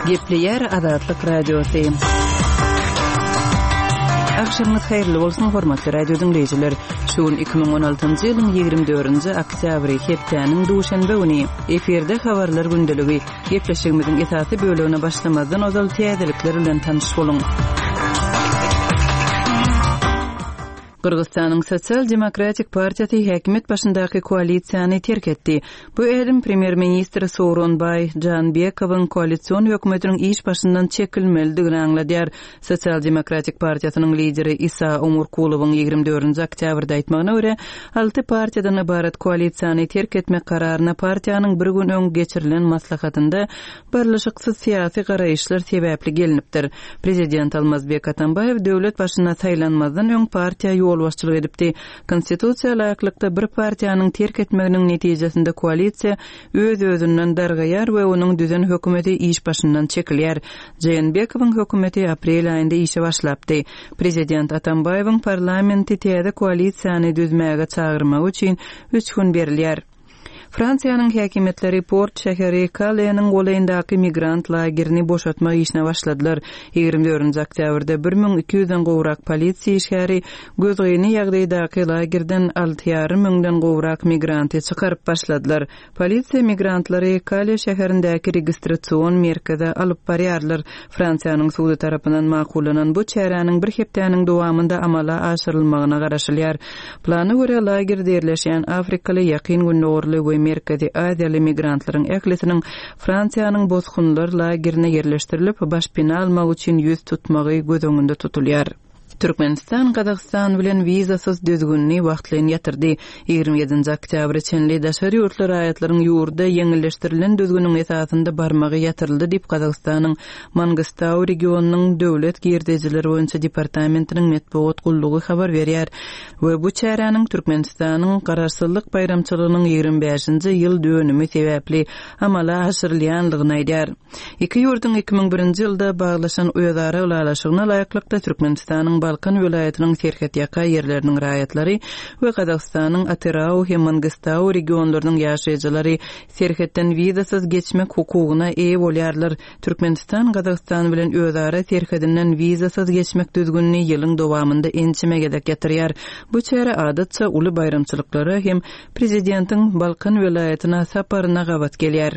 Gepleyer Azatlyk Radiosu. Akşamınız hayırlı bolsun hormatly radio dinleyijiler. Şuun 2016-njy ýylyň 24-nji oktýabry hepdeniň duşanbe güni eferde habarlar gündeligi gepleşigimiziň esasy bölügine başlamazdan ozal täzelikler bilen tanış bolun. Kırgızstanyň Sosial Demokratik Partiýasy häkimet başyndaky koalisiýany terk etdi. Bu elim premier ministri Sooronbay Janbekowyň koalisiýon hökümetiniň iş başyndan çekilmelidigini aňladýar. Sosial Demokratik Partiýasynyň lideri Isa Umurkulowyň 24-nji oktýabrda aýtmagyna görä, 6 partiýadan ibaret koalisiýany terk etmek kararyna partiýanyň bir gün öň geçirilen maslahatynda barlaşyksız syýasy garaýyşlar sebäpli gelinipdir. Prezident Almazbek Atambayew döwlet başyna saýlanmazdan öň partiýa başçılık edipdi. Konstitusiýa laýyklykda bir partiýanyň terk etmeginiň netijesinde koalisiýa öz-özünden dargaýar we onuň düzen hökümeti iş başyndan çekilýär. Janbekowyň hökümeti aprel aýynda işe başlapdy. Prezident Atambayewiň parlamenti täze koalisiýany düzmäge çagyrmak üçin 3 gün berilýär. Fransiýanyň häkimetleri Port şäheri Calais-nyň golaýyndaky migrant lagerini boşatmak işine başladylar. 24-nji oktýabrda 1200-den gowrak polisiýa işgäri gözgäni ýagdaýdaky lagerden 6,5 müňden gowrak migranty çykaryp başladylar. Polisiýa migrantlary Calais şäherindäki registrasiýon merkezine alyp barýarlar. Fransiýanyň sudy tarapyndan makullanan bu çäräniň bir hepdeniň dowamında amala aşyrylmagyna garaşylýar. Plana görä lagerde ýerleşýän Afrikaly ýakyn günnorly we Merkezi Aziýaly migrantlaryň ählesiniň Fransiýanyň bozgunlar lagerine yerleşdirilip başpina almak üçin ýüz tutmagy göz öňünde tutulýar. Türkmenistan Kazakystan bilen vizasyz düzgünni wagtlaryň ýatyrdy. 27-nji oktýabr çenli daşary ýurtlar aýatlaryň ýurda ýeňilleşdirilen düzgünniň esasynda barmagy ýatyryldy diýip Kazakystanyň Mangistau regionunyň döwlet girdijileri boýunça departamentiniň medeniýet gullugy habar berýär. We bu çäräniň Türkmenistanyň garaşsyzlyk bayramçylygynyň 25-nji ýyl dönümi sebäpli amala aşyrylýanlygyny aýdýar. Iki ýurtdyň 2001-nji ýylda baglaşan öýdara ulaşygyna laýyklykda Türkmenistanyň Balkan welaýatynyň serhetiýaka ýerleriniň raýatlary we Kazakstanyň Atirau we Mangistau regionlarynyň ýaşaýjylary serhetden vizasyz geçmek hukugyna eýe bolýarlar. Türkmenistan Kazakstan bilen özara serhedinden vizasyz geçmek düzgünni ýylyň dowamında ençimegedek ýatyrýar. Bu çäre adatça uly bayramçylyklara hem prezidentiň Balkan welaýatyna saparyna gabat gelýär.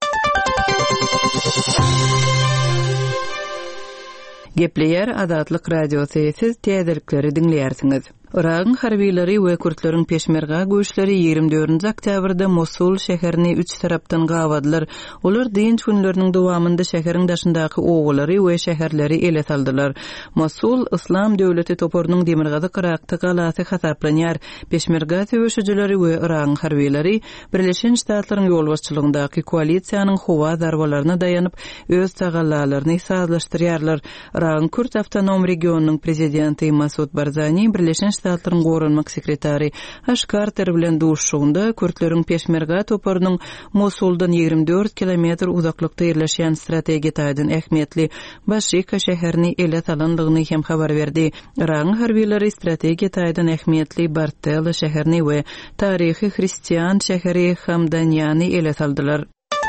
Gepleyer Azatlyk Radiosu, siz täzelikleri dinleýärsiňiz. Iragyň harbiýleri we Kürtleriň peşmerga güýçleri 24-nji oktýabrda Mosul şäherini 3 tarapdan gawadylar. Olar dinç günleriniň dowamında şäheriň daşyndaky oglary we şäherleri ele saldylar. Mosul Islam döwleti toporunyň demirgazy kyrakty galasy hasaplanýar. Peşmerga töweşijileri we Iragyň harbiýleri Birleşen Ştatlaryň ýolbaşçylygyndaky koalisiýanyň howa zarbalaryna dayanyp öz tagallalaryny sazlaşdyrýarlar. Iragyň Kürt awtonom regionunyň prezidenti Masud Barzani Birleşen Ştatlaryň gorunmak sekretary Ashkarter bilen duşşugynda Kürtleriň peşmerga toporunyň Mosuldan 24 kilometr uzaklykda ýerleşýän strategik taýdan ähmiýetli Başyka şäherini ele salandygyny hem habar berdi. Iragyň harbiýleri strategik taýdan ähmiýetli Bartel şäherini we taryhy hristiýan şäheri Hamdanyany ele saldylar.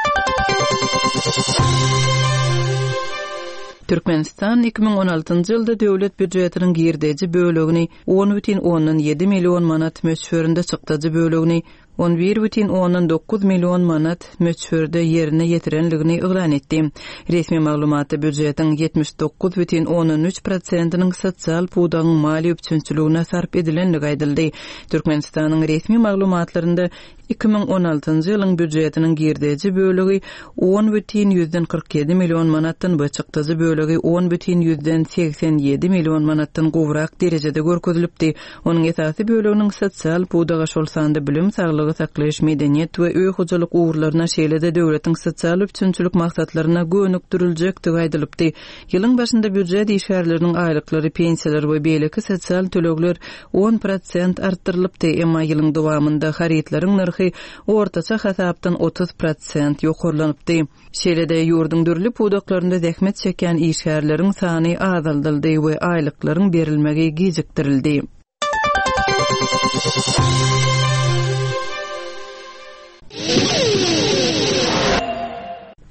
Türkmenistan 2016-njy ýylda döwlet büdjetiniň girdeji bölegini 10,7 million manat möçberinde çykdyjy bölegini 11,9 million manat möçberde ýerine ýetirenligini ýylan etdi. Resmi maglumatda büdjetiň 79,13%-nyň sosial pudagyň mali üçinçiligine sarp edilenligi aýdyldy. Türkmenistanyň resmi maglumatlarynda 2016-njy ýylyň büdjetiniň girdeji bölegi 10,47 million manatdan bu çykdyjy bölegi 10,87 million manatdan gowrak derejede görkezilipdi. Onuň esasy böleginiň sosial pudaga şol sanda bilim saglygy saklaýyş medeniýet we öýhujalyk uğurlaryna şeýlede döwletiň sosial üçinçilik maksatlaryna gönükdiriljekdigi aýdylypdy. Ýylyň başynda büdjet işgärleriniň aýlyklary, pensiýalar we beýleki sosial tölegler 10% artdyrylypdy, emma ýylyň dowamında haritlaryň narhy ortaça hasapdan 30% ýokarlanypdy. Şeýlede ýurdun dürli pudaklarynda zähmet çeken işgärleriň sany azaldyldy we aýlyklaryň berilmegi gijikdirildi.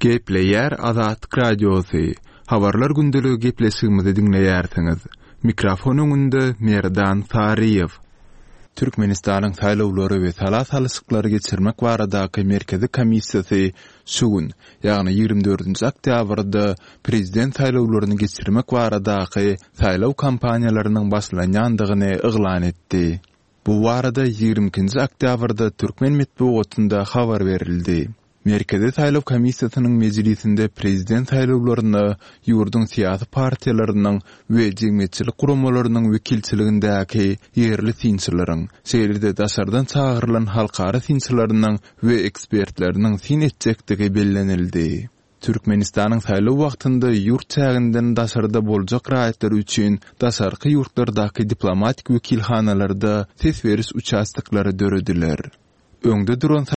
Gepleyer Azat Radiosu. Habarlar gündeligi gepleşigimizi dinleýärsiňiz. Mikrofon öňünde Merdan Sariýew. Türkmenistanyň saýlawlary we salat-salysyklary geçirmek baradaky merkezi komissiýasy şugun, ýagny 24-nji oktýabrda prezident saýlawlaryny geçirmek baradaky saýlaw kampaniýalarynyň başlanýandygyny yglan etdi. Bu barada 22-nji oktýabrda Türkmen medeniýetinde habar berildi. Merkezi saýlaw komissiýasynyň mejlisinde prezident saýlawlaryny ýurdun syýasy partiýalarynyň we jemgyýetçilik guramalarynyň wekilçiligindäki ýerli synçylaryň, şeýlerde daşardan çağırılan halkara synçylarynyň we ekspertleriniň syn etjektigi bellenildi. Türkmenistanyň saýlaw wagtynda ýurt çäginden daşarda boljak raýatlar üçin daşarky ýurtlardaky diplomatik wekilhanalarda ses beriş uçastyklary dörediler. Öňde duran